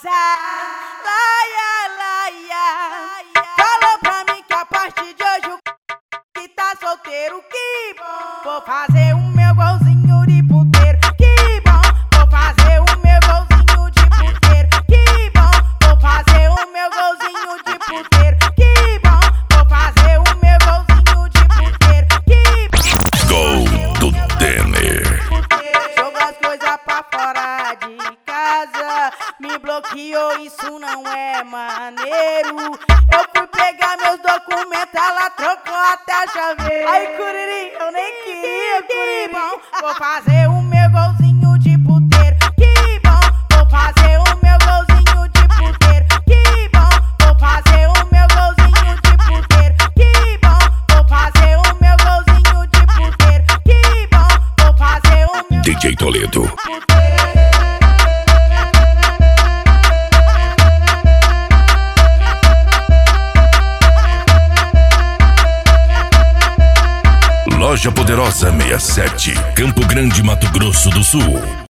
Laia, laia. Falou pra mim que a partir de hoje o que tá solteiro, que bom. Vou fazer o meu golzinho de puteiro, que bom. Vou fazer o meu golzinho de puteiro, que bom. Vou fazer o meu golzinho de puteiro, que bom. Vou fazer o meu golzinho de puteiro, que bom. Gol do Denner. Jogou as coisas pra fora de casa, me bloqueou, isso não é maneiro. Eu fui pegar meus documentos, ela trocou até a chaveira. Ai, Curiri, eu nem queria, Curiri. Bom, vou fazer o meu golzinho de puteiro, que bom. Vou fazer o meu golzinho de puteiro, que bom. Vou fazer o meu golzinho de puteiro, que bom. Vou fazer o meu golzinho de puteiro, que bom. Vou fazer o meu DJ Toledo. Loja Poderosa 67, Campo Grande, Mato Grosso do Sul.